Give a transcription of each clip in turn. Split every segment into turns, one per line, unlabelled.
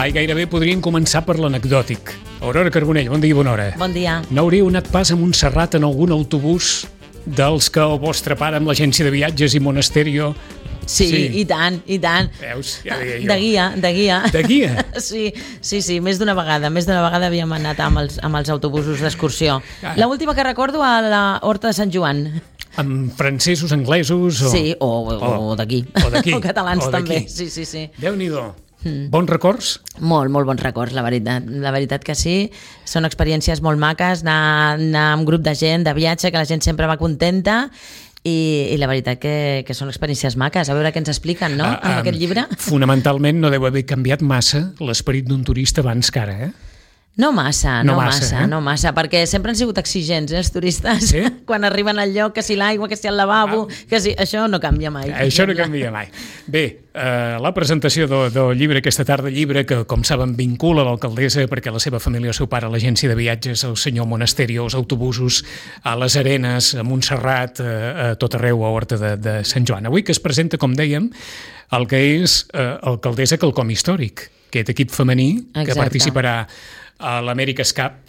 Ai, gairebé podríem començar per l'anecdòtic. Aurora Carbonell, bon dia i bona hora.
Bon dia.
No hauríeu anat pas a Montserrat en algun autobús dels que el vostre pare amb l'agència de viatges i Monasterio...
Sí, i tant, i tant.
Veus? Ja deia jo.
De guia.
De guia?
Sí, més d'una vegada havíem anat amb els autobusos d'excursió. L'última que recordo a la Horta de Sant Joan.
Amb francesos, anglesos...
Sí, o d'aquí. O catalans també, sí.
Déu-n'hi-do. Bons records?
Molt bons records, la veritat que sí. Són experiències molt maques, anar amb grup de gent, de viatge, que la gent sempre va contenta, i la veritat que són experiències maques. A veure què ens expliquen, no?, en aquest llibre.
Fonamentalment no deu haver canviat massa l'esperit d'un turista abans que ara,
No massa, perquè sempre han sigut exigents, els turistes, sí? Quan arriben al lloc, que si l'aigua, que si el lavabo, que si... Això no canvia mai.
Això no canvia mai. Bé, la presentació del llibre aquesta tarda, llibre que, com saben, vincula l'alcaldessa perquè la seva família, el seu pare, l'agència de viatges, el senyor Monasterio, els autobusos, a les Arenes, a Montserrat, a tot arreu, a Horta de Sant Joan. Avui que es presenta, com dèiem, el que és alcaldessa quelcom històric, aquest equip femení que participarà a l'America's Cup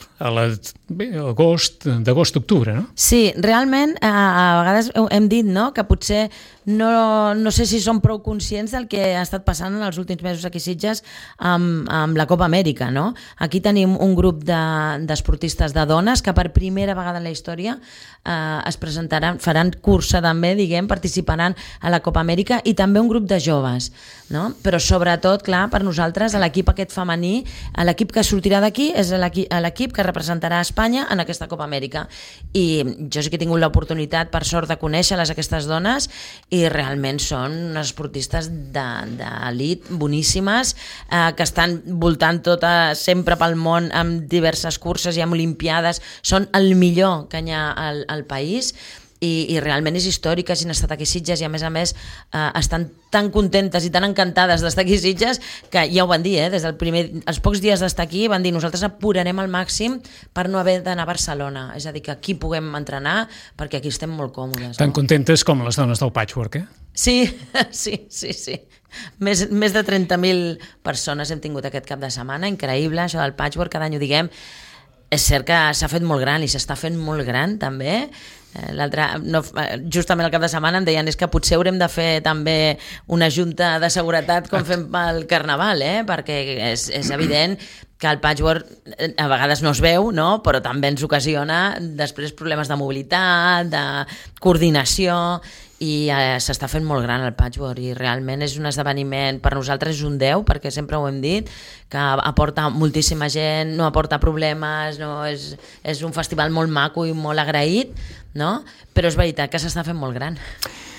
d'agost-octubre, no?
Sí, realment a vegades hem dit, no?, que potser no sé si som prou conscients del que ha estat passant en els últims mesos aquí a Sitges amb la Copa Amèrica, no? Aquí tenim un grup d'esportistes de dones que per primera vegada en la història es presentaran, faran cursa també, participaran a la Copa Amèrica, i també un grup de joves, no? Però sobretot, clar, per nosaltres, l'equip aquest femení, l'equip que sortirà d'aquí és l'equip que representarà Espanya en aquesta Copa Amèrica. I jo sí que he tingut l'oportunitat, per sort, de conèixer-les, aquestes dones, i realment són unes esportistes d'elit boníssimes, que estan voltant sempre pel món amb diverses curses i amb olimpiades. Són el millor que hi ha al país, i realment és històric que hagin estat aquí a Sitges, i a més estan tan contentes i tan encantades d'estar aquí a Sitges que ja ho van dir, des els pocs dies d'estar aquí van dir: nosaltres apurarem al màxim per no haver d'anar a Barcelona, és a dir, que aquí puguem entrenar perquè aquí estem molt còmodes.
Tan contentes com les dones del patchwork,
Sí. Més de 30.000 persones hem tingut aquest cap de setmana, increïble, això del patchwork, cada any ho diguem. És cert que s'ha fet molt gran i s'està fent molt gran també. Justament el cap de setmana em deien: és que potser haurem de fer també una junta de seguretat com fem pel Carnaval, perquè és evident que el patchwork a vegades no es veu, no? Però també ens ocasiona després problemes de mobilitat, de coordinació, i s'està fent molt gran el patchwork, i realment és un esdeveniment, per nosaltres és un 10, perquè sempre ho hem dit, que aporta moltíssima gent, no aporta problemes, és un festival molt maco i molt agraït, no? Però és veritat que s'està fent molt gran.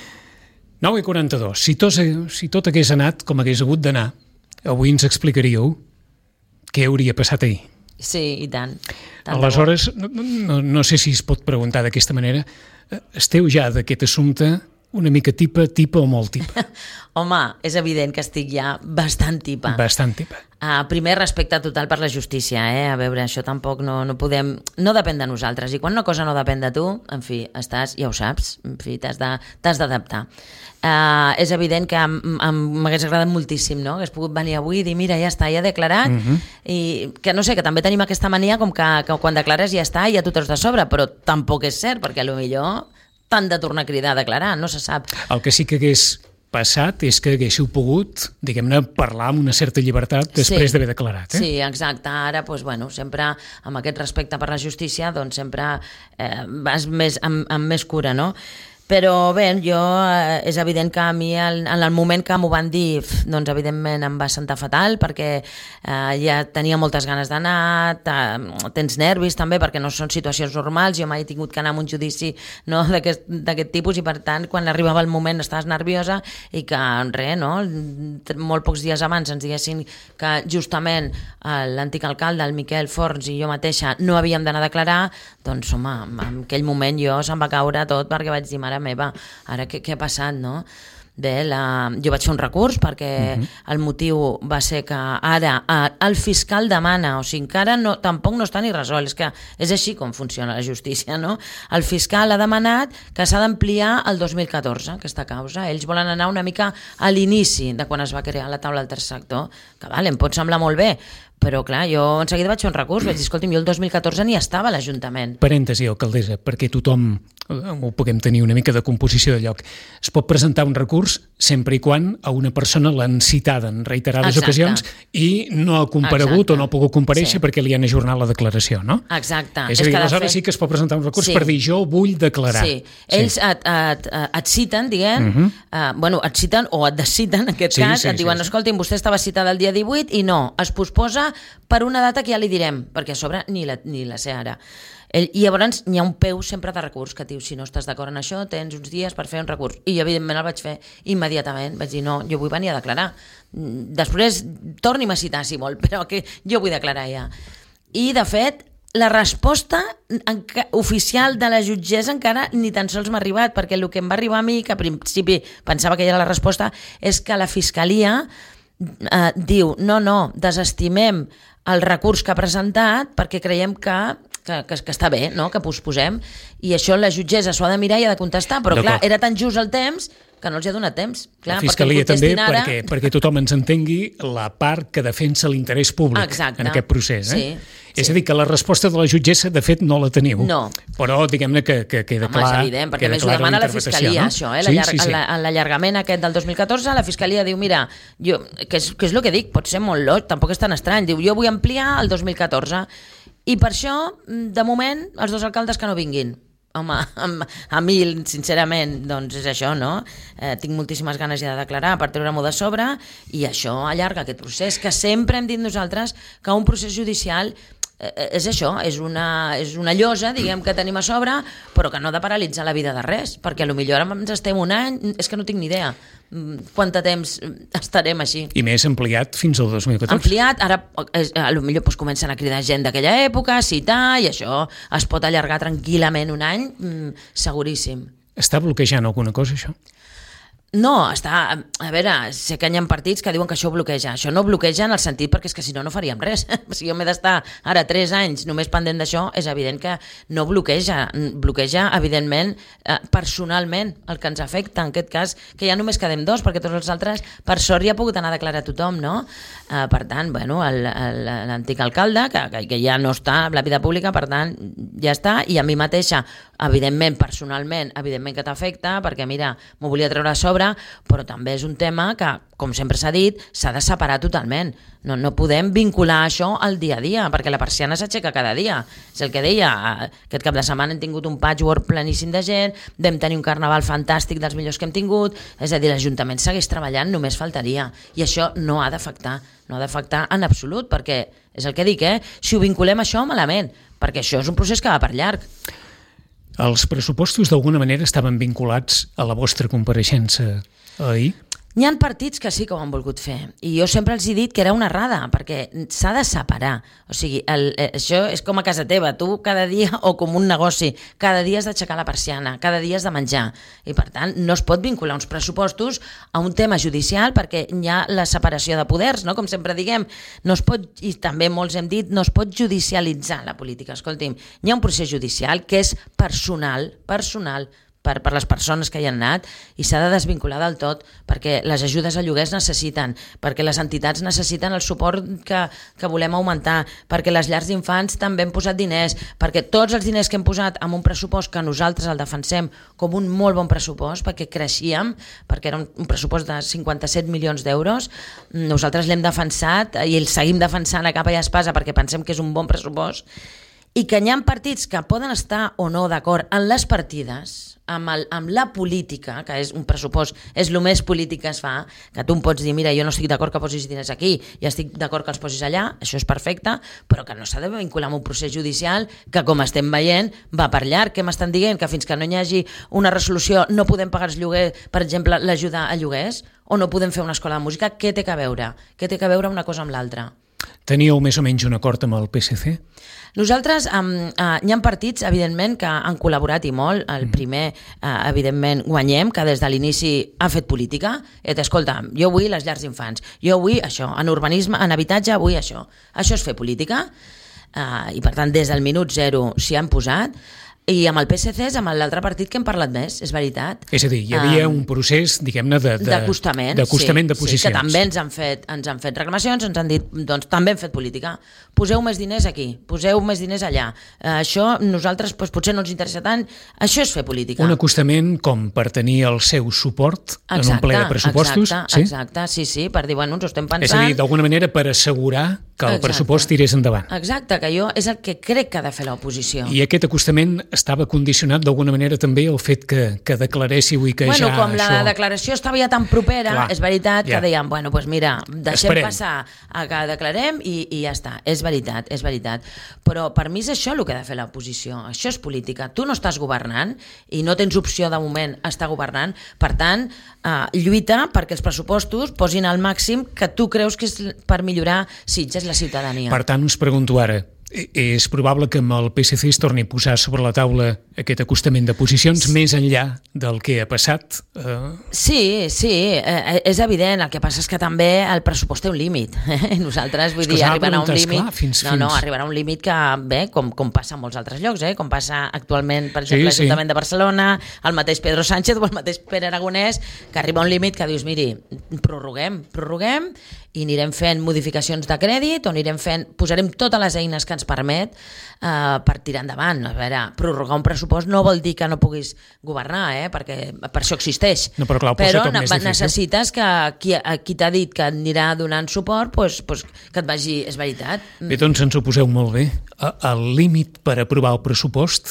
9:42. Si tot hagués anat com hagués hagut d'anar, avui ens explicaríeu què hauria passat ahir.
Sí, i tant.
Aleshores, no sé si es pot preguntar d'aquesta manera, esteu ja d'aquest assumpte una mica tipa o molt tipa?
Home, és evident que estic ja bastant tipa.
Bastant tipa.
Primer, respecte total per la justícia, A veure, això tampoc no podem... No depèn de nosaltres, i quan una cosa no depèn de tu, en fi, ja ho saps, en fi, t'has d'adaptar. És evident que m'hagués agradat moltíssim, no?, hagués pogut venir avui i dir: mira, ja està, ja he declarat, i que no sé, que també tenim aquesta mania com que quan declares ja està i ja t'ho treus de sobre, però tampoc és cert, perquè potser t'han de tornar a cridar a declarar, no se sap.
El que sí que hagués passat és que haguéssiu pogut, diguem-ne, parlar amb una certa llibertat després d'haver declarat.
Sí, exacte. Ara, sempre amb aquest respecte per la justícia, doncs sempre vas amb més cura, no? Però bé, és evident que a mi en el moment que m'ho van dir, doncs evidentment em va sentar fatal, perquè ja tenia moltes ganes d'anar, tens nervis també perquè no són situacions normals, jo mai he tingut que anar a un judici d'aquest tipus, i per tant quan arribava el moment estaves nerviosa, i que molt pocs dies abans ens diguessin que justament l'antic alcalde, el Miquel Forns, i jo mateixa no havíem d'anar a declarar, doncs home, en aquell moment se'm va caure tot, perquè vaig dir: mare meva, ara què ha passat, no? Bé, jo vaig fer un recurs perquè el motiu va ser que ara el fiscal demana, o sigui, encara tampoc no està ni resolt, és que és així com funciona la justícia, no? El fiscal ha demanat que s'ha d'ampliar el 2014, aquesta causa. Ells volen anar una mica a l'inici de quan es va crear la taula del tercer sector, que vale, em pot semblar molt bé, però clar, jo en seguida vaig fer un recurs, vaig dir, escolti'm, jo el 2014 ni estava a l'Ajuntament.
Parèntesi, alcaldessa, perquè tothom ho puguem tenir una mica de composició de lloc. Es pot presentar un recurs sempre i quan a una persona l'han citada en reiterades ocasions i no ha comparegut o no ha pogut comparèixer perquè li han ajornat la declaració, no?
Exacte.
És a dir, aleshores sí que es pot presentar un recurs per dir jo vull declarar.
Sí, ells et citen, diguem, bueno, et citen o et desciten, en aquest cas, et diuen, escolti'm, vostè estava citada el dia 18 i no, es posposa per una data que ja li direm, perquè a sobre ni la sé ara. I llavors hi ha un peu sempre de recurs que diu, si no estàs d'acord en això, tens uns dies per fer un recurs. I jo, evidentment, el vaig fer immediatament. Vaig dir, no, jo vull venir a declarar. Després, torni'm a citar, si vol, però que jo vull declarar ja. I, de fet, la resposta oficial de la jutgessa encara ni tan sols m'ha arribat, perquè el que em va arribar a mi, que a principi pensava que ja era la resposta, és que la Fiscalia diu, no, desestimem el recurs que ha presentat perquè creiem que està bé, no? Que posposem, i això la jutgessa s'ho ha de mirar i ha de contestar, però clar, era tan just el temps que no els ha donat temps. Clar,
la Fiscalia també, perquè tothom ens entengui la part que defensa l'interès públic en aquest procés. És a dir, que la resposta de la jutgessa, de fet, no la teniu.
No.
Però diguem-ne que queda clar.
Home, és evident, perquè més ho demana la Fiscalia, això. L'allargament aquest del 2014, la Fiscalia diu, mira, que és el que dic, pot ser molt lògic, tampoc és tan estrany, diu, jo vull ampliar el 2014. I per això, de moment, els dos alcaldes que no vinguin. Home, a mi, sincerament, doncs és això, no? Tinc moltíssimes ganes ja de declarar per treure-m'ho de sobre i això allarga aquest procés, que sempre hem dit nosaltres que un procés judicial és això, és una llosa, diguem, que tenim a sobre, però que no ha de paralitzar la vida de res, perquè potser ara ens estem un any, és que no tinc ni idea quant de temps estarem així.
I més ampliat fins al 2014.
Ampliat, ara potser comencen a cridar gent d'aquella època, citar, i això es pot allargar tranquil·lament un any, seguríssim.
Està bloquejant alguna cosa, això?
No, a veure, sé que hi ha partits que diuen que això bloqueja. Això no bloqueja en el sentit perquè és que si no, no faríem res. Si jo m'he d'estar ara 3 anys només pendent d'això, és evident que no bloqueja. Bloqueja, evidentment, personalment el que ens afecta, en aquest cas, que ja només quedem 2, perquè tots els altres, per sort, ja ha pogut anar a declarar tothom, no? Per tant, bueno, l'antic alcalde, que ja no està a la vida pública, per tant, ja està, i a mi mateixa, evidentment, personalment, evidentment que t'afecta, perquè, mira, m'ho volia treure a sobre, però també és un tema que, com sempre s'ha dit, s'ha de separar totalment. No podem vincular això al dia a dia, perquè la persiana s'aixeca cada dia. És el que deia, aquest cap de setmana hem tingut un patchwork planíssim de gent, vam tenir un carnaval fantàstic dels millors que hem tingut, és a dir, l'Ajuntament segueix treballant, només faltaria, i això no ha d'afectar en absolut, perquè és el que dic, si ho vinculem això, malament, perquè això és un procés que va per llarg.
Els pressupostos d'alguna manera estaven vinculats a la vostra compareixença ahir?
N'hi ha partits que sí que ho han volgut fer, i jo sempre els he dit que era una errada, perquè s'ha de separar. O sigui, això és com a casa teva, tu cada dia, o com un negoci, cada dia has d'aixecar la persiana, cada dia has de menjar, i per tant no es pot vincular uns pressupostos a un tema judicial, perquè hi ha la separació de poders, no? Com sempre diguem, no es pot, i també molts hem dit, no es pot judicialitzar la política. Escolti'm, hi ha un procés judicial que és personal, per les persones que hi han anat, i s'ha de desvincular del tot, perquè les ajudes a lloguers necessiten, perquè les entitats necessiten el suport que volem augmentar, perquè les llars d'infants també hem posat diners, perquè tots els diners que hem posat en un pressupost que nosaltres el defensem com un molt bon pressupost, perquè creixíem, perquè era un pressupost de 57 milions d'euros, nosaltres l'hem defensat i el seguim defensant a capa i espasa perquè pensem que és un bon pressupost, i que hi ha partits que poden estar o no d'acord en les partides, amb la política, que és un pressupost, és el més polític que es fa, que tu em pots dir, mira, jo no estic d'acord que posis diners aquí, i estic d'acord que els posis allà, això és perfecte, però que no s'ha de vincular amb un procés judicial que, com estem veient, va per llarg. Què m'estan dient? Que fins que no hi hagi una resolució no podem pagar els lloguers, per exemple, l'ajuda a lloguers, o no podem fer una escola de música? Què té que veure? Què té que veure una cosa amb l'altra?
Teníeu més o menys un acord amb el PSC?
Nosaltres, hi ha partits, evidentment, que han col·laborat i molt. El primer, evidentment, Guanyem, que des de l'inici ha fet política. Escolta, jo vull les llars d'infants, jo vull això, en urbanisme, en habitatge, vull això. Això és fer política. I, per tant, des del minut zero s'hi han posat. I amb el PSC és amb l'altre partit que hem parlat més, és veritat.
És a dir, hi havia un procés, diguem-ne, d'acostament de posicions.
Sí, que també ens han fet reclamacions, ens han dit, doncs també hem fet política. Poseu més diners aquí, poseu més diners allà. Això nosaltres potser no ens interessa tant, això és fer política.
Un acostament com per tenir el seu suport en un ple de pressupostos?
Exacte, sí, per dir, bueno, ens ho estem pensant.
És a dir, d'alguna manera per assegurar que el pressupost tirés endavant.
Exacte, que jo és el que crec que ha de fer l'oposició.
I aquest acostament estava condicionat d'alguna manera també el fet que declaréssiu i que
ja com
això...
la declaració estava ja tan propera, clar, és veritat que dèiem, bueno, doncs mira, deixem passar a que declarem i ja està, és veritat. Però per mi és això el que ha de fer l'oposició, això és política. Tu no estàs governant i no tens opció de moment estar governant, per tant, lluita perquè els pressupostos posin al màxim que tu creus que és per millorar Sitges, la ciutadania.
Per tant, us pregunto ara, és probable que amb el PSC es torni a posar sobre la taula aquest acostament de posicions més enllà del que ha passat?
Sí, és evident. El que passa és que també el pressupost té un límit. Nosaltres, vull dir, arribarà un límit... No, arribarà un límit que, bé, com passa en molts altres llocs, com passa actualment, per exemple, l'Ajuntament de Barcelona, el mateix Pedro Sánchez o el mateix Pere Aragonès, que arriba un límit que dius, miri, prorroguem i anirem fent modificacions de crèdit o posarem totes les eines que ens permet per tirar endavant. A veure, prorrogar un pressupost no vol dir que no puguis governar, perquè per això existeix.
No, però
necessites que qui t'ha dit que anirà donant suport, que et vagi, és veritat.
Bé, doncs ens ho poseu molt bé. El límit per aprovar el pressupost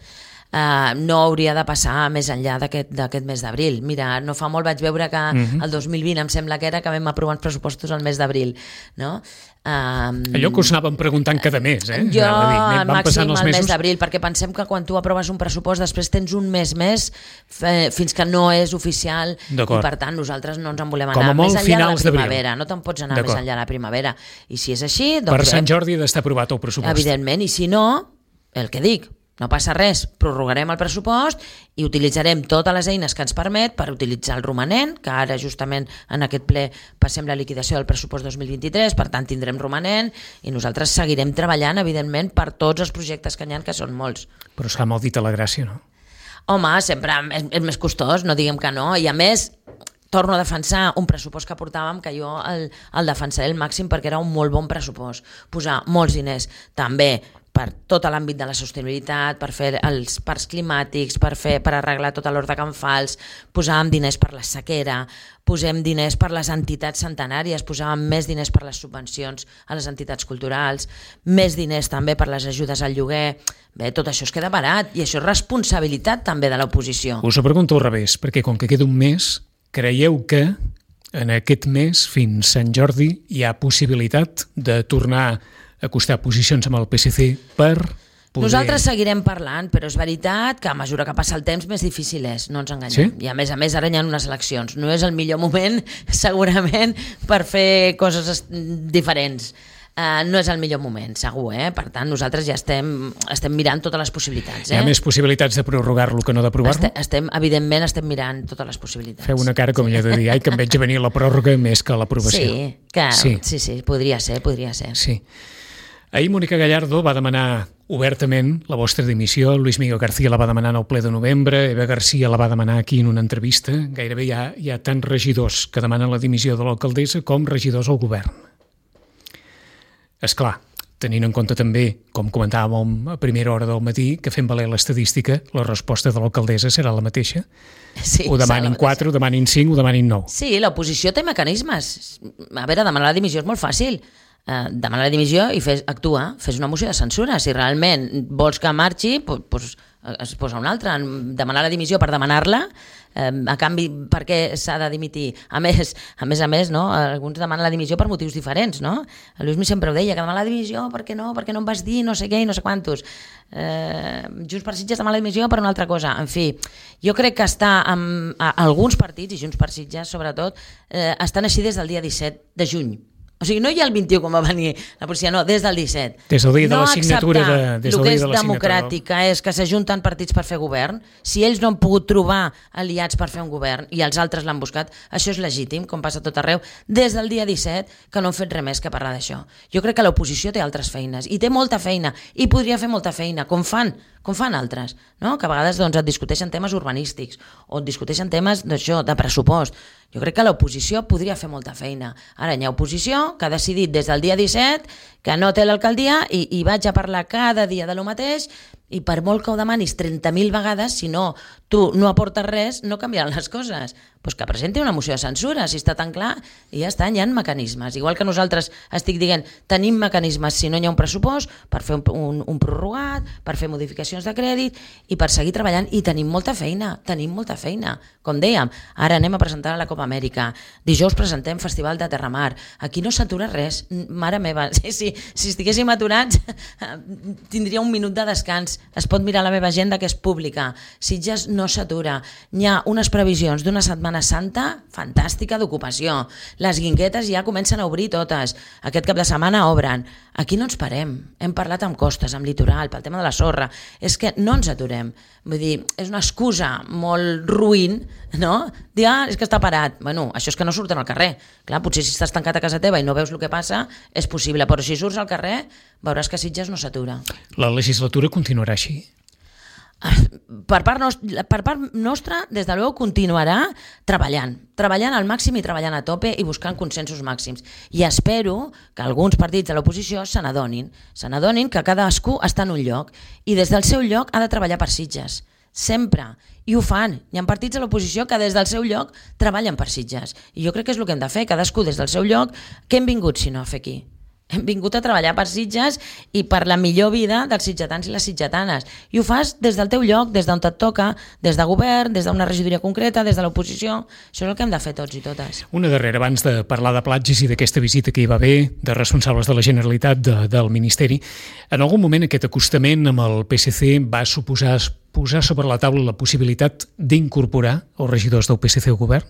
no hauria de passar més enllà d'aquest mes d'abril. Mira, no fa molt vaig veure que el 2020 em sembla que era que vam aprovar els pressupostos al mes d'abril, no?
Allò que us anàvem preguntant cada mes,
Jo al màxim al mes d'abril, perquè pensem que quan tu aproves un pressupost després tens un mes més fins que no és oficial i per tant nosaltres no ens en volem anar més enllà de la primavera, no te'n pots anar més enllà de la primavera, i si és així doncs
per Sant Jordi ha d'estar aprovat el pressupost,
evidentment, i si no, el que dic, no passa res, prorrogarem el pressupost i utilitzarem totes les eines que ens permet per utilitzar el romanent, que ara justament en aquest ple passem la liquidació del pressupost 2023, per tant tindrem romanent i nosaltres seguirem treballant, evidentment, per tots els projectes que hi ha, que són molts.
Però serà molt dit a la gràcia, no?
Home, sempre és més costós, no diguem que no, i a més torno a defensar un pressupost que portàvem, que jo el defensaré al màxim perquè era un molt bon pressupost, posar molts diners també per tot l'àmbit de la sostenibilitat, per fer els parcs climàtics, per arreglar tot l'hort de Can Fals, posàvem diners per la sequera, posem diners per les entitats centenàries, posàvem més diners per les subvencions a les entitats culturals, més diners també per les ajudes al lloguer. Bé, tot això es queda barat i això és responsabilitat també de l'oposició.
Us ho pregunto al revés, perquè com que queda un mes, creieu que en aquest mes, fins Sant Jordi, hi ha possibilitat de tornar acostar posicions amb el PSC per poder...
Nosaltres seguirem parlant, però és veritat que a mesura que passa el temps més difícil és, no ens enganyem.
Sí?
I a més ara hi ha unes eleccions. No és el millor moment, segurament, per fer coses diferents. No és el millor moment, segur, Per tant, nosaltres ja estem mirant totes les possibilitats.
Hi ha més possibilitats de prorrogar-lo que no d'aprovar-lo?
Evidentment estem mirant totes les possibilitats.
Feu una cara com allò de dir, que em veig a venir la pròrroga més que l'aprovació.
Sí, podria ser.
Sí. Ahir Mónica Gallardo va demanar obertament la vostra dimissió, Luis Miguel García la va demanar en el ple de novembre, Eva García la va demanar aquí en una entrevista. Gairebé hi ha tants regidors que demanen la dimissió de l'alcaldessa com regidors al govern. És clar, tenint en compte també, com comentàvem a primera hora del matí, que fent valer l'estadística, la resposta de l'alcaldessa serà la mateixa.
Sí,
ho demanin 4, ho demanin 5, ho demanin 9.
Sí, l'oposició té mecanismes. A veure, demanar la dimissió és molt fàcil. Demanar la dimissió i fes una moció de censura. Si realment vols que marxi, es posa una altra. Demanar la dimissió per demanar-la, a canvi, per què s'ha de dimitir? A més, no? Alguns demanen la dimissió per motius diferents, no? El Lluís sempre ho deia, que demanar la dimissió, per què no em vas dir no sé què i no sé quantos. Junts per Sitges demana la dimissió per una altra cosa. En fi, jo crec que alguns partits, i Junts per Sitges sobretot, estan així des del dia 17 de juny. O sigui, no hi ha el 21 com va venir la policia, no, des del 17.
Des del dia de la signatura
no acceptar
des del
el que
dia
és
de la
democràtica és que s'ajunten partits per fer govern. Si ells no han pogut trobar aliats per fer un govern i els altres l'han buscat, això és legítim, com passa a tot arreu, des del dia 17 que no han fet res més que parlar d'això. Jo crec que l'oposició té altres feines, i té molta feina, i podria fer molta feina, com fan altres, no? Que a vegades doncs, et discuteixen temes urbanístics o et discuteixen temes d'això, de pressupost. Jo crec que l'oposició podria fer molta feina. Ara hi ha oposició que ha decidit des del dia 17 que no té l'alcaldia i vaig a parlar cada dia de lo mateix, i per molt que ho demanis 30.000 vegades, si no, tu no aportes res, no canviaran les coses. Pues que presenti una moció de censura, si està tan clar, i ja està, hi ha mecanismes. Igual que nosaltres estic dient, tenim mecanismes si no hi ha un pressupost, per fer un prorrogat, per fer modificacions de crèdit, i per seguir treballant, i tenim molta feina. Com dèiem, ara anem a presentar a la Copa Amèrica, dijous presentem Festival de Terramar, aquí no s'atura res, mare meva, si estiguéssim aturats tindria un minut de descans, es pot mirar la meva agenda que és pública. Sitges no s'atura, hi ha unes previsions d'una Setmana Santa fantàstica d'ocupació, les guinguetes ja comencen a obrir totes, aquest cap de setmana obren, aquí no ens parem, hem parlat amb costes, amb litoral, pel tema de la sorra, és que no ens aturem, vull dir, és una excusa molt ruïn, no? Dir, és que està parat, bueno, això és que no surten al carrer, clar, potser si estàs tancat a casa teva i no veus el que passa, és possible, però si surts al carrer veuràs que Sitges no s'atura.
La legislatura continuarà així?
Per part nostra, des de luego, continuarà treballant al màxim i treballant a tope i buscant consensos màxims. I espero que alguns partits de l'oposició se n'adonin que cadascú està en un lloc i des del seu lloc ha de treballar per Sitges. Sempre. I ho fan. Hi ha partits de l'oposició que des del seu lloc treballen per Sitges. I jo crec que és el que hem de fer, cadascú des del seu lloc. Què hem vingut si no a fer aquí? Hem vingut a treballar per Sitges i per la millor vida dels sitgetans i les sitgetanes. I ho fas des del teu lloc, des d'on et toca, des de govern, des d'una regidoria concreta, des de l'oposició. Això és el que hem de fer tots i totes.
Una darrera, abans de parlar de platges i d'aquesta visita que hi va haver de responsables de la Generalitat del Ministeri, en algun moment aquest acostament amb el PSC va suposar posar sobre la taula la possibilitat d'incorporar els regidors del PSC al govern?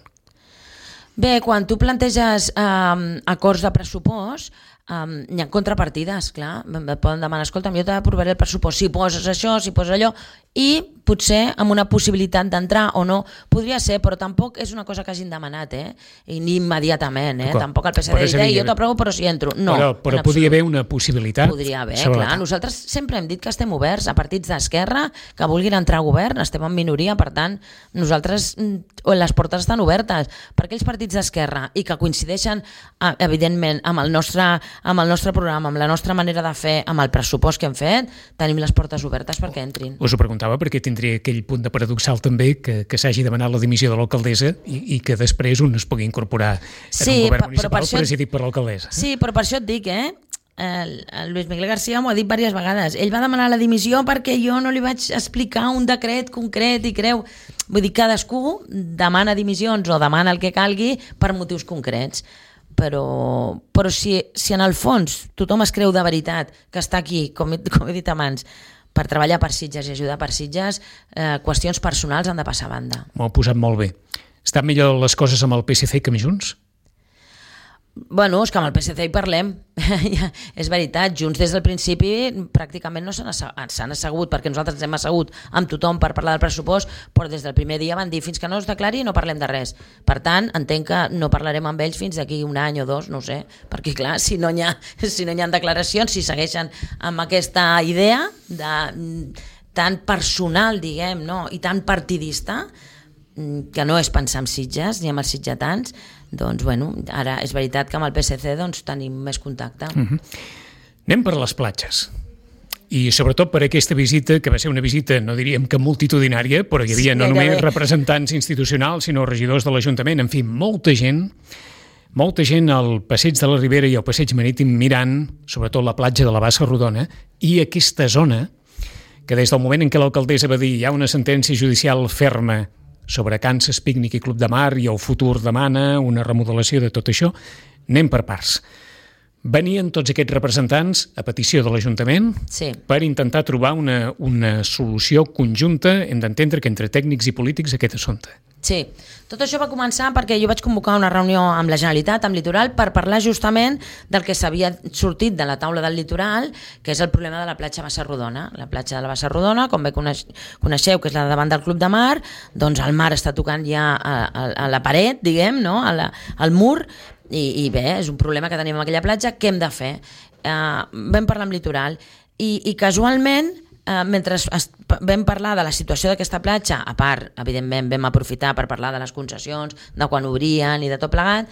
Bé, quan tu planteges acords de pressupost, hi ha contrapartides, clar, et poden demanar, escolta, jo t'aprovaré el pressupost si poses això, si poses allò, i potser amb una possibilitat d'entrar o no, podria ser, però tampoc és una cosa que hagin demanat, i ni immediatament, tampoc el PSD dit, jo t'aprovo però si entro, no.
Però podria haver una possibilitat?
Podria haver, clar, nosaltres sempre hem dit que estem oberts a partits d'esquerra que vulguin entrar a govern, estem en minoria, per tant, nosaltres, les portes estan obertes, per aquells partits d'esquerra i que coincideixen, evidentment, amb el nostre programa, amb la nostra manera de fer, amb el pressupost que hem fet, tenim les portes obertes perquè entrin.
Us ho preguntava perquè tindria aquell punt de paradoxal també que s'hagi demanat la dimissió de l'alcaldessa i que després un es pugui incorporar en un govern municipal presidit per l'alcaldessa.
Sí, però per això et dic, el Luis Miguel García m'ho ha dit diverses vegades. Ell va demanar la dimissió perquè jo no li vaig explicar un decret concret i creu... Vull dir, cadascú demana dimissions o demana el que calgui per motius concrets. Però si en el fons tothom es creu de veritat que està aquí, com he dit abans, per treballar per Sitges i ajudar per Sitges, qüestions personals han de passar a banda.
M'ho ha posat molt bé. Estan millor les coses amb el PSC que amb Junts?
Bueno, és que amb el PSC hi parlem. És veritat, Junts des del principi pràcticament no s'han assegut, perquè nosaltres ens hem assegut amb tothom per parlar del pressupost, però des del primer dia van dir fins que no es declari no parlem de res. Per tant, entenc que no parlarem amb ells fins d'aquí un any o dos, no ho sé, perquè clar, si no hi ha declaracions, si segueixen amb aquesta idea tan personal, diguem, no? I tan partidista, que no és pensar en Sitges ni en els sitgetans, doncs bueno, ara és veritat que amb el PSC doncs, tenim més contacte.
Anem per les platges. I sobretot per aquesta visita, que va ser una visita, no diríem que multitudinària, però hi havia no només representants institucionals, sinó regidors de l'Ajuntament, en fi, molta gent al passeig de la Ribera i al passeig marítim mirant, sobretot la platja de la Bassa Rodona, i aquesta zona, que des del moment en què l'alcaldessa va dir hi ha una sentència judicial ferma sobre Kansas Picnic i Club de Mar i el futur demana una remodelació de tot això, anem per parts. Venien tots aquests representants a petició de l'Ajuntament per intentar trobar una solució conjunta, hem d'entendre que entre tècnics i polítics aquest assumpte.
Sí, tot això va començar perquè jo vaig convocar una reunió amb la Generalitat, amb Litoral, per parlar justament del que s'havia sortit de la taula del litoral, que és el problema de la platja Bassa Rodona. La platja de la Bassa Rodona, com bé coneixeu, que és la de davant del Club de Mar, doncs el mar està tocant ja a la paret, diguem, no? al mur, i bé, és un problema que tenim amb aquella platja. Què hem de fer? Vam parlar amb Litoral i casualment, mentre vam parlar de la situació d'aquesta platja, a part, evidentment, vam aprofitar per parlar de les concessions, de quan obrien i de tot plegat,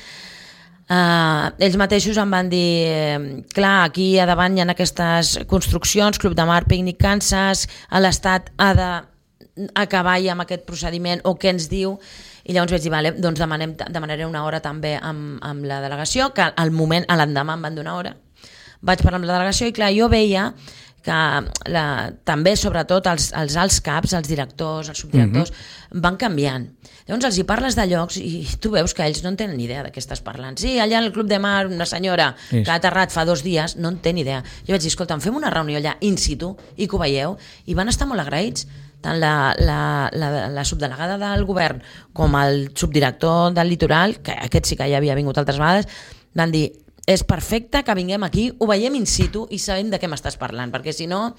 ells mateixos em van dir clar, aquí a davant hi ha aquestes construccions, Club de Mar, Picnic Kansas, l'Estat ha d'acabar ja amb aquest procediment, o què ens diu? I llavors vaig dir, vale, doncs demanaré una hora també amb la delegació, que al moment, a l'endemà em van donar hora. Vaig parlar amb la delegació i clar, jo veia que també, sobretot, els alts caps, els directors, els subdirectors, van canviant. Llavors els hi parles de llocs i tu veus que ells no en tenen ni idea de què estàs parlant. Sí, allà al Club de Mar, una senyora que ha aterrat fa 2 dies, no en té ni idea. Jo vaig dir, escolta, fem una reunió allà in situ i que ho veieu, i van estar molt agraïts. Tant la subdelegada del govern com el subdirector del litoral, que aquest sí que ja havia vingut altres vegades, van dir, és perfecte que vinguem aquí, ho veiem in situ i sabem de què m'estàs parlant, perquè si no,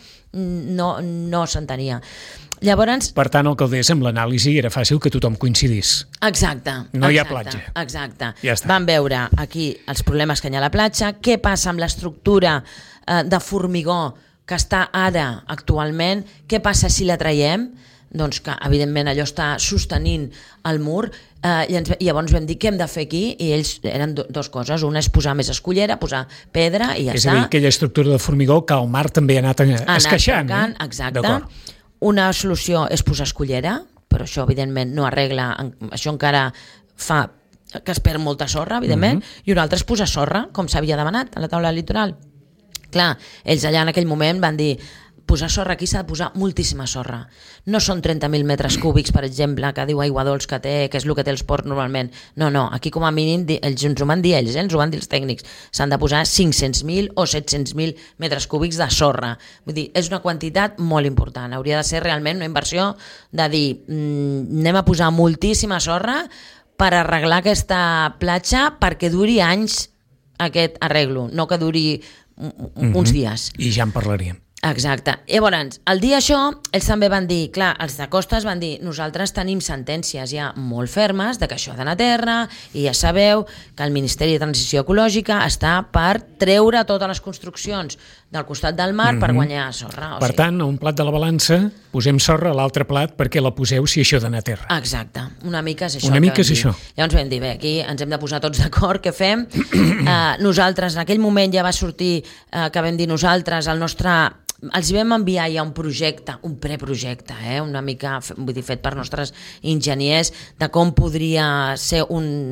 no s'entenia. Llavors...
Per tant, alcaldessa, amb l'anàlisi era fàcil que tothom coincidís.
Exacte.
No hi ha platja.
Exacte.
Ja està.
Van veure aquí els problemes que hi ha a la platja, què passa amb l'estructura de formigó que està ara actualment, què passa si la traiem? Doncs que evidentment allò està sostenint el mur, i llavors vam dir què hem de fer aquí, i ells eren 2 coses, una és posar més escullera, posar pedra i ja està.
És a dir, aquella estructura de formigó que el mar també ha anat esqueixant.
Exacte. Una solució és posar escullera, però això evidentment no arregla, això encara fa que es perd molta sorra, evidentment, i una altra és posar sorra, com s'havia demanat a la taula del litoral. Clar, ells allà en aquell moment van dir posar sorra aquí s'ha de posar moltíssima sorra. No són 30.000 metres cúbics, per exemple, que diu Aigua Dols que té, que és el que té els ports normalment. No, aquí com a mínim, ells ens ho van dir ens ho van dir els tècnics, s'han de posar 500.000 o 700.000 metres cúbics de sorra. Vull dir, és una quantitat molt important. Hauria de ser realment una inversió de dir, anem a posar moltíssima sorra per arreglar aquesta platja perquè duri anys aquest arreglo, no que duri uns dies.
I ja en parlaríem.
Exacte. Llavors, al dir això, ells també van dir, clar, els de Costes van dir, nosaltres tenim sentències ja molt fermes de que això ha d'anar a terra, i ja sabeu que el Ministeri de Transició Ecològica està per treure totes les construccions del costat del mar per guanyar sorra.
Per tant, a un plat de la balança posem sorra, a l'altre plat perquè la poseu si això ha d'anar a terra.
Exacte, una mica és això.
Una mica és això.
Llavors vam dir, bé, aquí ens hem de posar tots d'acord, què fem? Nosaltres, en aquell moment ja va sortir que vam dir nosaltres, el nostre... Els vam enviar ja un projecte, un preprojecte, una mica fet per nostres enginyers, de com podria ser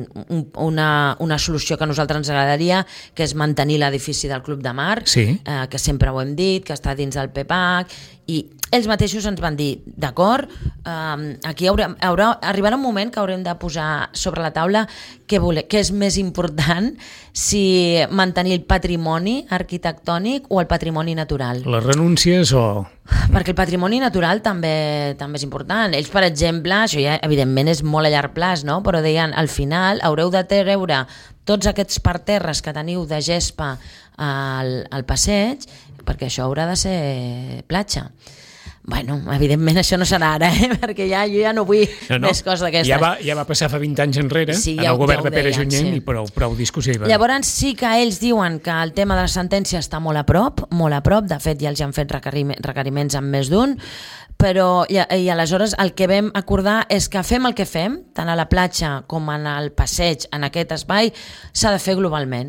una solució que a nosaltres ens agradaria, que és mantenir l'edifici del Club de Mar, que sempre ho hem dit, que està dins del PPAC, i ells mateixos ens van dir, d'acord, aquí arribarà un moment que haurem de posar sobre la taula què és més important, si mantenir el patrimoni arquitectònic o el patrimoni natural.
Les renúncies o...
Perquè el patrimoni natural també és important. Ells, per exemple, això ja evidentment és molt a llarg plaç, no? Però deien, al final haureu de treure tots aquests parterres que teniu de gespa al passeig, perquè això haurà de ser platja. Bueno, evidentment això no serà ara, perquè jo ja no vull més coses d'aquestes.
Ja va passar fa 20 anys enrere, en el govern de Pere Junyent, i prou discussió.
Llavors sí que ells diuen que el tema de la sentència està molt a prop, de fet ja els han fet requeriments amb més d'un, però i aleshores el que vam acordar és que fem el que fem, tant a la platja com en el passeig, en aquest espai, s'ha de fer globalment.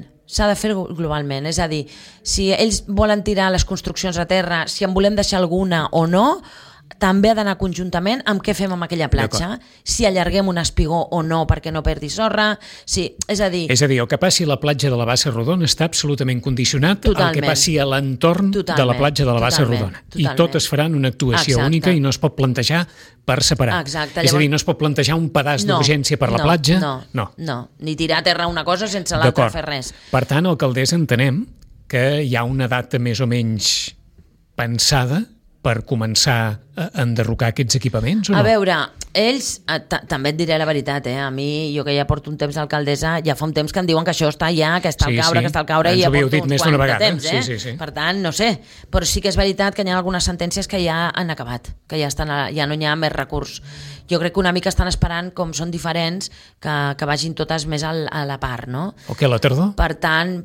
És a dir, si ells volen tirar les construccions a terra, si en volem deixar alguna o no, també ha d'anar conjuntament amb què fem amb aquella platja, si allarguem un espigó o no perquè no perdi sorra, és a dir,
el que passi a la platja de la Bassa Rodona està absolutament condicionat al que passi a l'entorn de la platja de la Bassa Rodona. I totes faran una actuació única i no es pot plantejar per separar. És a dir, no es pot plantejar un pedaç d'urgència per la platja.
No, ni tirar a terra una cosa sense l'altra fer res.
Per tant, alcaldessa, entenem que hi ha una data més o menys pensada per començar a enderrocar aquests equipaments o no?
A veure, ells, també et diré la veritat, a mi, jo que ja porto un temps d'alcaldessa, ja fa un temps que em diuen que això està ja, que està al caure, i ja porto uns quants de temps,
Sí.
Per tant, no sé, però sí que és veritat que hi ha algunes sentències que ja han acabat, que ja no hi ha més recurs. Jo crec que una mica estan esperant, com són diferents, que vagin totes més a la part, no?
O què, a la tardor?
Per tant,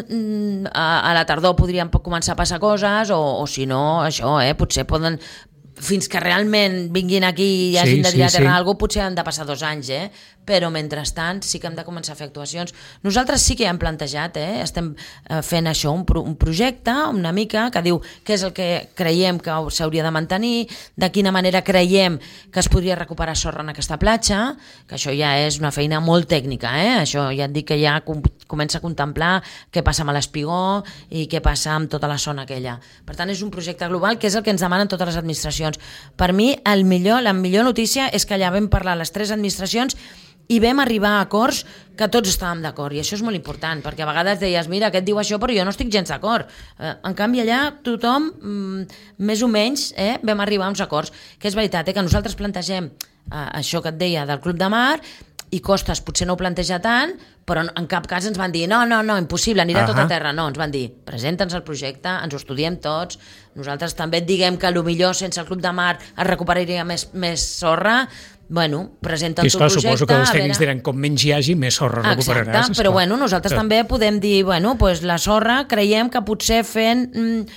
a la tardor podrien començar a passar coses, o si no, això, potser poden... Fins que realment vinguin aquí i hagin de tirar a terra alguna cosa, potser han de passar 2 anys, però mentrestant sí que hem de començar a fer actuacions. Nosaltres sí que hem plantejat, estem fent això, un projecte una mica que diu què és el que creiem que s'hauria de mantenir, de quina manera creiem que es podria recuperar sorra en aquesta platja, que això ja és una feina molt tècnica, això ja et dic que ja comença a contemplar què passa amb l'Espigó i què passa amb tota la zona aquella. Per tant, és un projecte global que és el que ens demanen totes les administracions. Per mi, la millor notícia és que allà vam parlar les 3 administracions i vam arribar a acords que tots estàvem d'acord, i això és molt important, perquè a vegades deies, mira, aquest diu això, però jo no estic gens d'acord. En canvi, allà tothom, més o menys, vam arribar a uns acords, que és veritat, que nosaltres plantegem això que et deia del Club de Mar, i Costes potser no ho planteja tant, però en cap cas ens van dir no, impossible, anirà tot a terra. No, ens van dir, presenta'ns el projecte, ens ho estudiem tots, nosaltres també et diguem que potser sense el Club de Mar es recuperaria més sorra. Bueno, presenten tu el projecte...
Suposo que els tècnics diran com menys hi hagi, més sorra recuperaràs.
Exacte, però nosaltres també podem dir, la sorra creiem que potser fent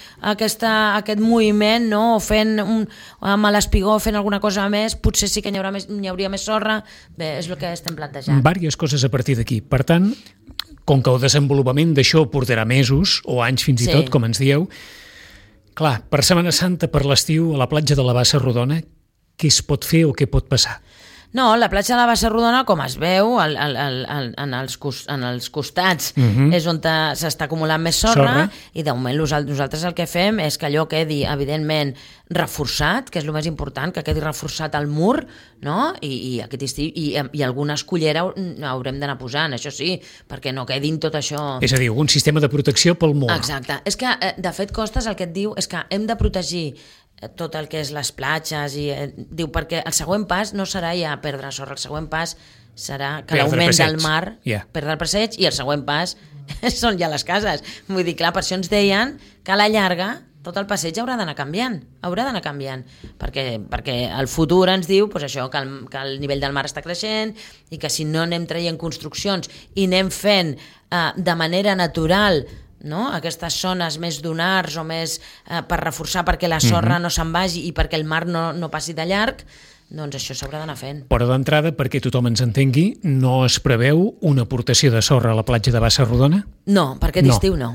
aquest moviment, o fent amb l'Espigó, fent alguna cosa més, potser sí que hi hauria més sorra. Bé, és el que estem plantejant.
Vàries coses a partir d'aquí. Per tant, com que el desenvolupament d'això portarà mesos o anys fins i tot, com ens dieu, clar, per Setmana Santa, per l'estiu, a la platja de la Bassa Rodona, què es pot fer o què pot passar?
No, la platja de la Bassa Rodona, com es veu, en els costats és on s'està acumulant més sorra, i de moment nosaltres el que fem és que allò quedi, evidentment, reforçat, que és el més important, que quedi reforçat al mur, no? I alguna escullera haurem d'anar posant, això sí, perquè no quedin tot això...
És a dir, un sistema de protecció pel mur.
Exacte. És que, de fet, Costes el que et diu és que hem de protegir tot el que és les platges, i diu, perquè el següent pas no serà ja perdre sorra, el següent pas serà que l'augment del mar perdre el passeig, i el següent pas són ja les cases. Vull dir, clar, per això ens deien que a la llarga tot el passeig haurà d'anar canviant, perquè el futur ens diu això, que el nivell del mar està creixent, i que si no anem traient construccions i anem fent de manera natural, no? Aquestes zones més dunars o més per reforçar perquè la sorra no se'n vagi i perquè el mar no passi de llarg, doncs això s'haurà d'anar fent.
Però d'entrada, perquè tothom ens entengui, no es preveu una aportació de sorra a la platja de Bassa Rodona?
No, perquè d'estiu no.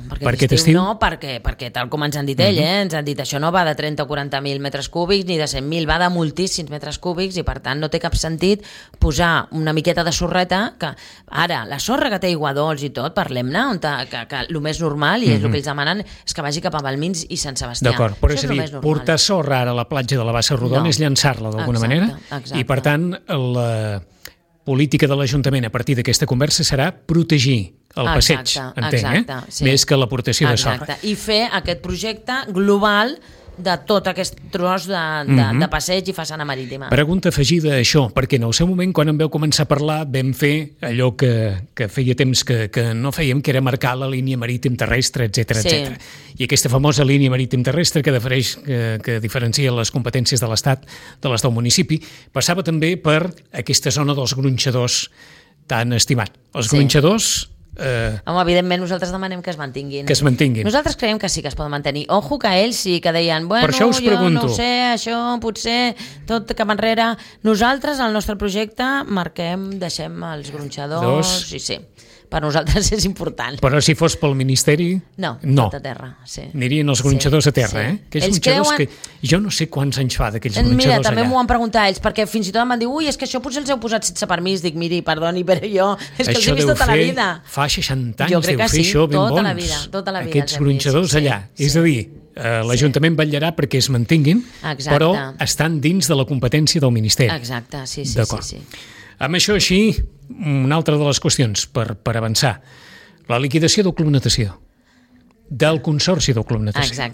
Perquè tal com ens han dit ens han dit això no va de 30 o 40.000 metres cúbics ni de 100.000, va de moltíssims metres cúbics, i per tant no té cap sentit posar una miqueta de sorreta, que ara la sorra que té aigua dolç i tot, parlem-ne, que el més normal, i és el que ells demanen, és que vagi cap a Balmins i Sant Sebastià.
D'acord, però és a dir, portar sorra ara a la platja de la Bassa Rodona és llançar-la d'alguna manera.
Exacte.
I per tant la política de l'Ajuntament a partir d'aquesta conversa serà protegir el passeig, entenc, més que l'aportació de sorra.
I fer aquest projecte global de tot aquest tros de passeig i façana marítima.
Pregunta afegida a això, perquè en el seu moment, quan em vau començar a parlar, vam fer allò que feia temps que no fèiem, que era marcar la línia marítim terrestre, etc. I aquesta famosa línia marítim terrestre que diferencia les competències de l'Estat de les del municipi, passava també per aquesta zona dels gronxadors tan estimat. Els gronxadors...
evidentment nosaltres demanem que es mantinguin.
Que es mantinguin.
Nosaltres creiem que sí que es poden mantenir. Ojo que ells sí que deien, jo no ho sé, això potser tot cap enrere. Nosaltres, al nostre projecte, deixem els gronxadors, sí. Per nosaltres és important.
Però si fos pel Ministeri...
No. Tot a terra, sí.
Anirien els gronxadors a terra, Aquells gronxadors que... Jo no sé quants anys fa d'aquells gronxadors allà.
Mira, també m'ho van preguntar ells, perquè fins i tot em van dir, és que això potser els heu posat sense permís. Dic, miri, perdoni, però jo... És que els he vist tota la vida.
Fa 60 anys deu fer això ben bons.
Tota la vida.
Aquests gronxadors allà. És a dir, l'Ajuntament vetllarà perquè es mantinguin, però estan dins de la competència del Ministeri.
Exacte, sí.
D'acord. Amb això així, una altra de les qüestions per avançar. La liquidació del Club Natació. Del Consorci del Club Natació.
Exacte.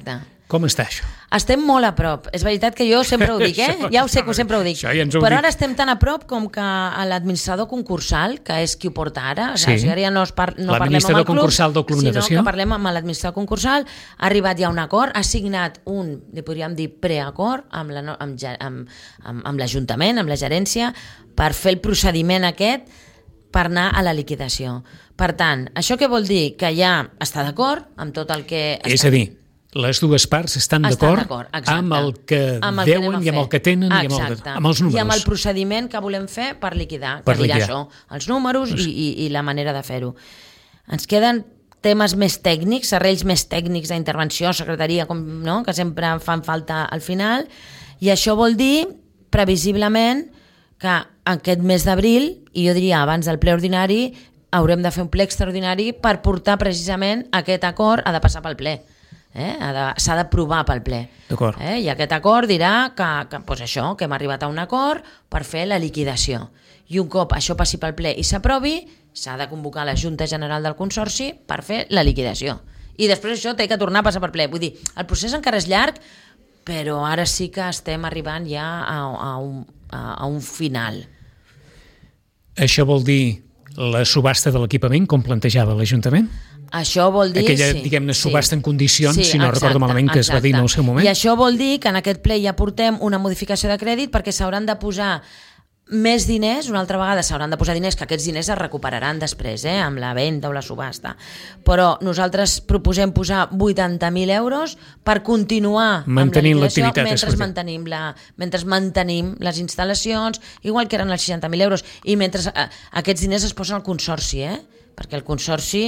Com està això?
Estem molt a prop. És veritat que jo sempre ho dic, Ja ho sé que sempre ho dic. Però ara estem tan a prop com que l'administrador concursal, que és qui ho porta ara, o sigui, ara ja no parlem amb el club,
concursal del Club Natació,
sinó que parlem amb l'administrador concursal, ha arribat ja a un acord, ha signat li podríem dir preacord amb l'Ajuntament, amb la gerència, per fer el procediment aquest per anar a la liquidació. Per tant, això què vol dir? Que ja està d'acord amb tot el que...
És a dir, les dues parts estan d'acord amb el que deuen i amb el que tenen i amb els números.
I amb el procediment que volem fer per liquidar, que dirà això, els números i la manera de fer-ho. Ens queden temes més tècnics, arrells més tècnics d'intervenció, secretaria, que sempre fan falta al final, i això vol dir, previsiblement, que aquest mes d'abril, i jo diria abans del ple ordinari, haurem de fer un ple extraordinari per portar precisament aquest acord, ha de passar pel ple. S'ha d'aprovar pel ple. I aquest acord dirà que hem arribat a un acord per fer la liquidació. I un cop això passi pel ple i s'aprovi, s'ha de convocar la Junta General del Consorci per fer la liquidació. I després això té que tornar a passar per ple. Vull dir, el procés encara és llarg, però ara sí que estem arribant ja a un final.
Això vol dir la subhasta de l'equipament, com plantejava l'Ajuntament?
Això vol dir...
Aquella, diguem-ne, subhasta en condicions, si no recordo malament, que es va dir en el seu moment.
I això vol dir que en aquest ple ja portem una modificació de crèdit perquè s'hauran de posar més diners, una altra vegada s'hauran de posar diners, que aquests diners es recuperaran després, amb la venda o la subhasta. Però nosaltres proposem posar 80.000 euros per continuar
mantenint
amb la
liquidació
mentre mantenim les instal·lacions, igual que eren els 60.000 euros, i mentre aquests diners es posen al consorci, perquè el consorci,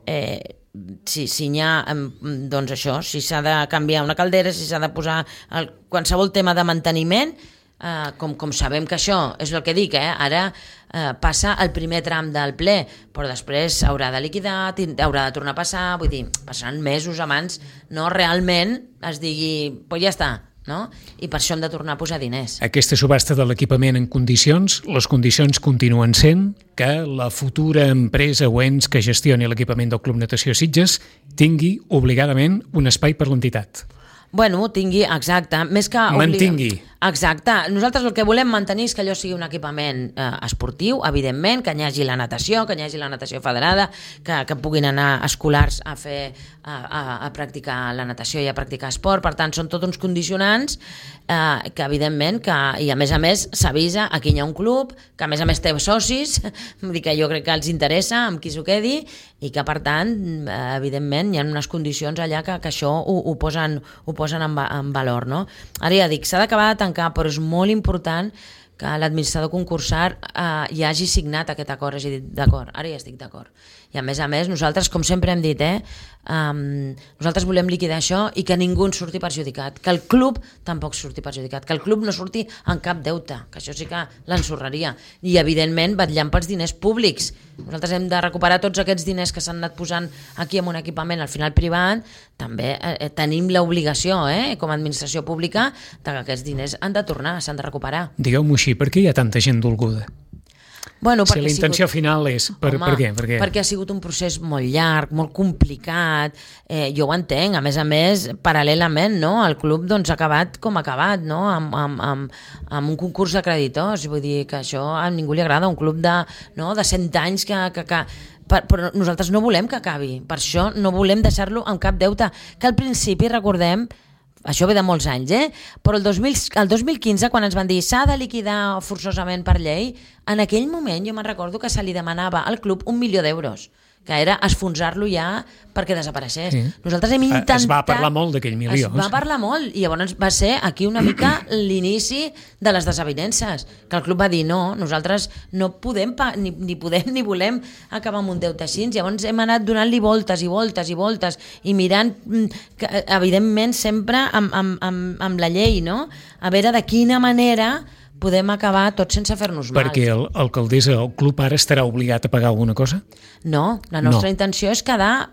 si n'hi ha, doncs això, si s'ha de canviar una caldera, si s'ha de posar qualsevol tema de manteniment, com sabem que això és el que dic, ara passa el primer tram del ple, però després haurà de liquidar, haurà de tornar a passar, vull dir, passaran mesos abans, no realment es digui, pues ja està, no? I per això hem de tornar a posar diners.
Aquesta subhasta de l'equipament en condicions, les condicions continuen sent que la futura empresa o ens que gestioni l'equipament del Club Natació Sitges tingui obligadament un espai per l'entitat.
Bueno, tingui, exacte, més que...
Mantingui.
Exacte. Nosaltres el que volem mantenir és que allò sigui un equipament esportiu, evidentment, que hi hagi la natació, federada, que puguin anar escolars a practicar la natació i a practicar esport. Per tant, són tots uns condicionants que, evidentment, i a més s'avisa a qui hi ha un club, que a més té socis, vull dir que jo crec que els interessa amb qui s'ho quedi, i que, per tant, evidentment, hi ha unes condicions allà que això ho posen en valor, no? Ara ja dic, s'ha d'acabar de tancar, però és molt important que l'administrador concursal ja hagi signat aquest acord, hagi dit d'acord, ara ja estic d'acord. I a més, nosaltres, com sempre hem dit, nosaltres volem liquidar això i que ningú en surti perjudicat, que el club tampoc surti perjudicat, que el club no surti en cap deute, que això sí que l'ensorraria. I, evidentment, vetllant pels diners públics. Nosaltres hem de recuperar tots aquests diners que s'han anat posant aquí en un equipament, al final privat, també tenim l'obligació, com a administració pública, que aquests diners han de tornar, s'han de recuperar.
Digueu-m'ho així, per què hi ha tanta gent dolguda?
Bueno,
si la intenció final és... Per què?
Perquè ha sigut un procés molt llarg, molt complicat, jo ho entenc, a més, paral·lelament, no? El club ha acabat com ha acabat, no? Amb un concurs de creditors, vull dir que això a ningú li agrada, un club de 100 anys però nosaltres no volem que acabi, per això no volem deixar-lo amb cap deute, que al principi, recordem, això ve de molts anys, però el 2015, quan ens van dir s'ha de liquidar forçosament per llei, en aquell moment jo me'n recordo que se li demanava al club 1 milió d'euros, que era esfonsar-lo ja perquè desapareixés. Sí. Nosaltres hem intentat...
Es va parlar molt d'aquell milió.
Es va parlar molt, i llavors va ser aquí una mica l'inici de les desavinences, que el club va dir no, nosaltres no podem, ni podem ni volem acabar amb un deute així. Llavors hem anat donant-li voltes i voltes i voltes i mirant, evidentment, sempre amb la llei, no? A veure de quina manera podem acabar tots sense fer-nos mal.
Perquè l'alcaldessa, el club ara estarà obligat a pagar alguna cosa?
No, la nostra intenció és quedar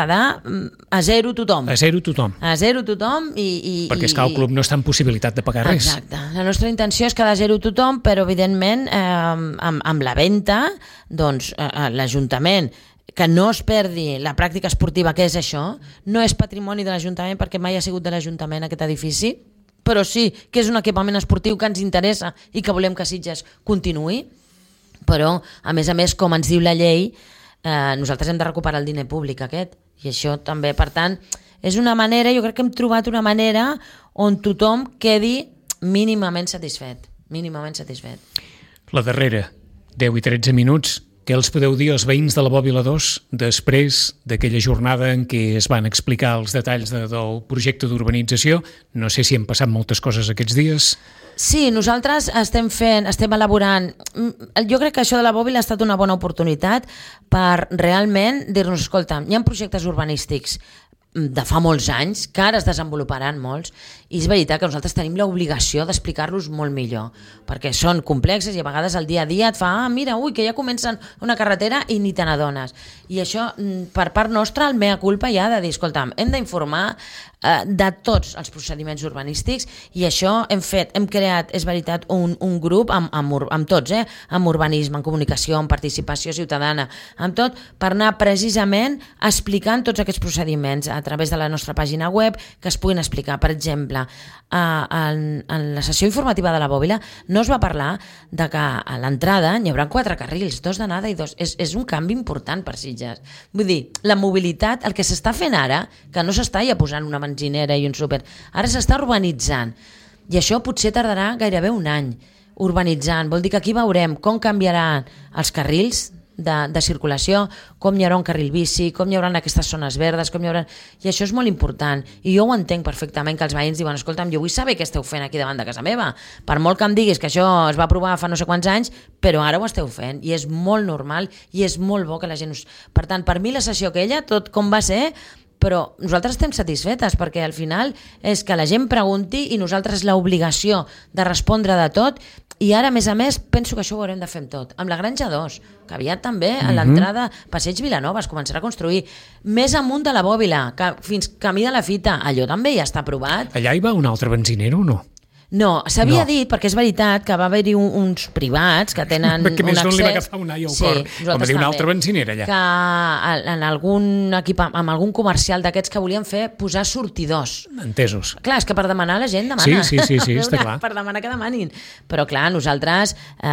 a zero tothom.
A zero tothom.
A zero tothom i...
Perquè és que el club no està en possibilitat de pagar res.
Exacte. La nostra intenció és quedar a zero tothom, però evidentment amb la venda, doncs l'Ajuntament que no es perdi la pràctica esportiva, que és això, no és patrimoni de l'Ajuntament perquè mai ha sigut de l'Ajuntament aquest edifici, però sí que és un equipament esportiu que ens interessa i que volem que Sitges continuï, però a més, com ens diu la llei, nosaltres hem de recuperar el diner públic aquest, i això també, per tant, és una manera, jo crec que hem trobat una manera on tothom quedi mínimament satisfet. La
darrera, 10 i 13 minuts, què els podeu dir als veïns de la Bòbila 2 després d'aquella jornada en què es van explicar els detalls del projecte d'urbanització? No sé si han passat moltes coses aquests dies.
Sí, nosaltres estem elaborant... Jo crec que això de la Bòbila ha estat una bona oportunitat per realment dir-nos, escolta, hi ha projectes urbanístics de fa molts anys, que ara es desenvoluparan molts, i és veritat que nosaltres tenim l'obligació d'explicar-los molt millor, perquè són complexes i a vegades el dia a dia et fa, mira, que ja comencen una carretera i ni te n'adones. I això, per part nostra, el mea culpa ja de dir, escolta'm, hem d'informar de tots els procediments urbanístics, i això hem creat, és veritat, un grup amb tots, amb urbanisme, en comunicació, en participació ciutadana, amb tot, per anar precisament explicant tots aquests procediments a través de la nostra pàgina web, que es puguin explicar. Per exemple, en la sessió informativa de la Bòbila no es va parlar de que a l'entrada hi haurà 4 carrils, 2 d'anada i 2. És un canvi important per Sitges. Vull dir, la mobilitat, el que s'està fent ara, que no s'està ja posant una benzinera i un súper, ara s'està urbanitzant, i això potser tardarà gairebé un any urbanitzant. Vol dir que aquí veurem com canviaran els carrils de circulació, com hi haurà un carril bici, com hi haurà aquestes zones verdes, i això és molt important, i jo ho entenc perfectament, que els veïns diuen, escolta'm, jo vull saber què esteu fent aquí davant de casa meva, per molt que em diguis que això es va aprovar fa no sé quants anys, però ara ho esteu fent, i és molt normal, i és molt bo que la gent Per tant, per mi la sessió aquella, tot com va ser, però nosaltres estem satisfetes, perquè al final és que la gent pregunti i nosaltres l'obligació de respondre de tot. I ara, a més, penso que això ho haurem de fer amb tot. Amb la Granja 2, que aviat també a l'entrada Passeig Vilanova es començarà a construir. Més amunt de la Bòbila, fins Camí de la Fita, allò també ja està aprovat.
Allà hi va un altre benzinero o no?
No, s'havia dit, perquè és veritat que va haver-hi uns privats que tenen un accés...
Perquè més no li va agafar un ai al cor, com a dir una altra benzinera allà.
Que en amb algun comercial d'aquests que volien posar sortidors.
Entesos.
Clar, és que per demanar la gent demana.
Sí, està clar.
Per demanar que demanin. Però clar, nosaltres...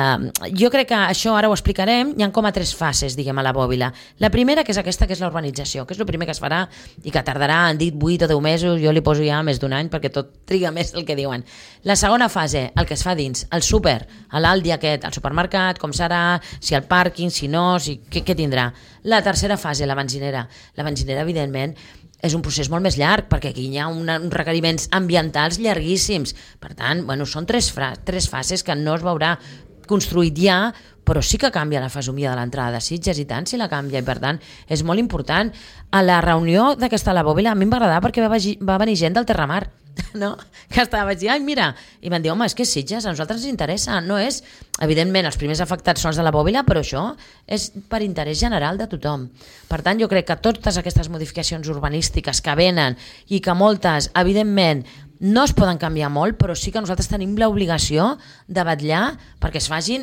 jo crec que això ara ho explicarem, hi ha com a 3 fases, diguem, a la Bòbila. La primera, que és aquesta, que és la urbanització, que és el primer que es farà i que tardarà, han dit 8 o 10 mesos, jo li poso ja més d'un any perquè tot triga més del que diuen. La segona fase, el que es fa dins, el súper, l'Aldi aquest, el supermercat, com serà, si el pàrquing, si no, què tindrà. La tercera fase, la benzinera. La benzinera, evidentment, és un procés molt més llarg, perquè aquí hi ha uns requeriments ambientals llarguíssims. Per tant, són 3 fases que no es veurà construït ja, però sí que canvia la fesomia de l'entrada de Sitges, i tant si la canvia, i per tant és molt important. A la reunió d'aquesta a la Bòbila a mi em va agradar perquè va venir gent del Terramar, no? Que estava vaig dir, ai mira, i van dir, home, és que Sitges a nosaltres ens interessa, no és, evidentment els primers afectats són els de la Bòbila, però això és per interès general de tothom. Per tant, jo crec que totes aquestes modificacions urbanístiques que venen i que moltes, evidentment, no es poden canviar molt, però sí que nosaltres tenim l'obligació de vetllar perquè es facin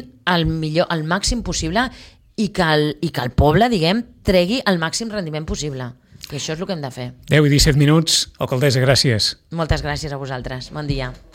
el màxim possible i que el poble, diguem, tregui el màxim rendiment possible. I això és el que hem de fer.
10 i 17 minuts. Alcaldessa, gràcies.
Moltes gràcies a vosaltres. Bon dia.